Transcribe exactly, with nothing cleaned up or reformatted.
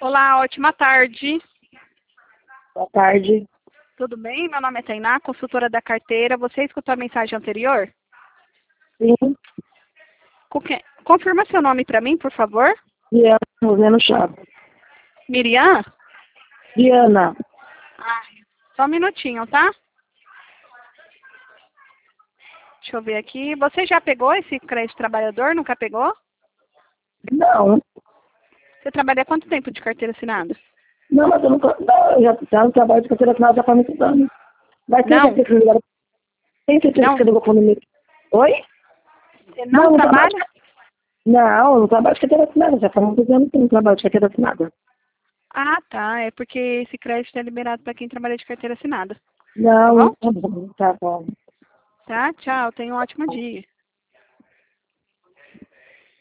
Olá, ótima tarde. Boa tarde. Tudo bem? Meu nome é Tainá, consultora da carteira. Você escutou a mensagem anterior? Sim. Com que- Confirma seu nome para mim, por favor. Diana, Rosendo Chaves. Miriam? Diana. Ah, só um minutinho, tá? Deixa eu ver aqui. Você já pegou esse crédito trabalhador? Nunca pegou? Não. Você trabalha há quanto tempo de carteira assinada? Não, mas eu nunca. Não, eu já, já no trabalho de carteira assinada já faz muito anos. Vai ter Não. certeza que ligaram. Tem certeza Não. que você ligou para o Oi? Você não, não trabalha? trabalho. Não, no trabalho de carteira assinada. Já faz muitos anos que não trabalho de carteira assinada. Ah, tá. É porque esse crédito é liberado para quem trabalha de carteira assinada. Não, Tá bom? tá bom. Tá bom. Tá, tchau. Tenha um ótimo dia.